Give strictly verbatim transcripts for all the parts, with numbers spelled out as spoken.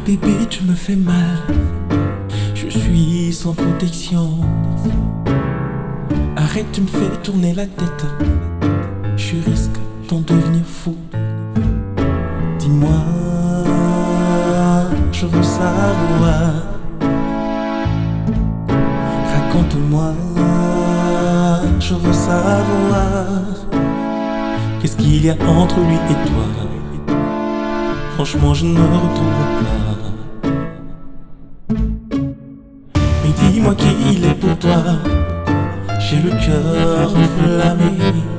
Bébé, tu me fais mal. Je suis sans protection. Arrête, tu me fais tourner la tête. Je risque d'en devenir fou. Dis-moi, je veux savoir. Raconte-moi, je veux savoir. Qu'est-ce qu'il y a entre lui et toi? Franchement, je ne me retrouve pas. Mais dis-moi qui il est pour toi. J'ai le cœur enflammé.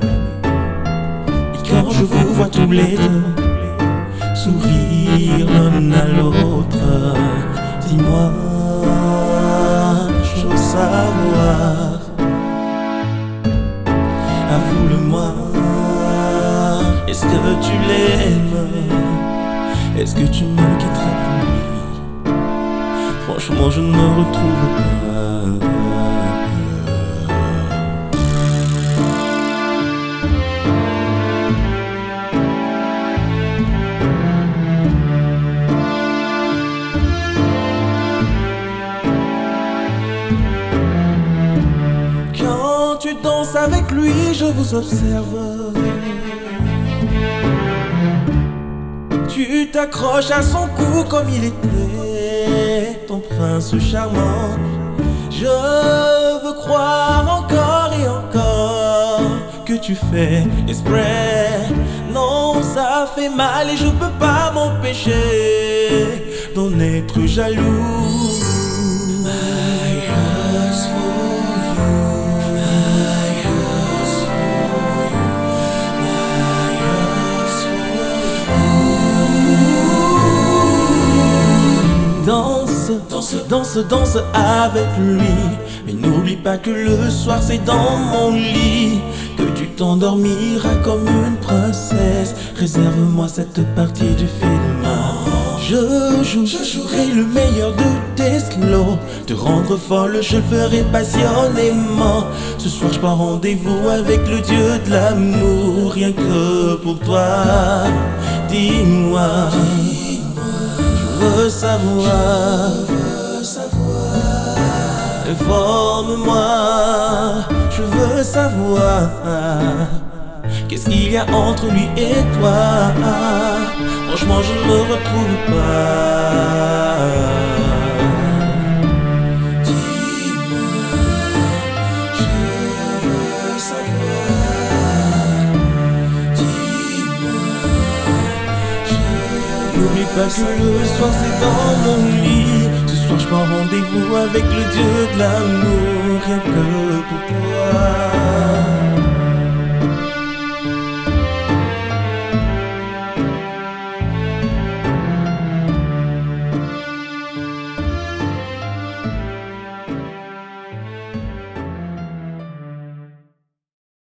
Et quand je vous vois tous les deux sourire l'un à l'autre, dis-moi, je veux savoir. Avoue-le-moi, est-ce que tu l'aimes? Est-ce que tu me quitterais pour lui? Franchement, je ne me retrouve pas. Quand tu danses avec lui, je vous observe. Tu t'accroches à son cou comme il était ton prince charmant. Je veux croire encore et encore que tu fais exprès. Non, ça fait mal et je peux pas m'empêcher d'en être jaloux. Danse, danse, danse, danse avec lui. Mais n'oublie pas que le soir c'est dans mon lit que tu t'endormiras comme une princesse. Réserve-moi cette partie du film. Je joue, je jouerai le meilleur de tes slows. Te rendre folle, je le ferai passionnément. Ce soir je prends rendez-vous avec le dieu de l'amour. Rien que pour toi, dis-moi. Je veux savoir, je veux savoir. Informe-moi, je veux savoir. Qu'est-ce qu'il y a entre lui et toi? Franchement, je ne me retrouve pas. Dis-moi, je veux savoir. Dis-moi, je... N'oublie pas que le soir c'est dans mon lit. Ce soir je prends rendez-vous avec le dieu de l'amour. Rien que pour toi.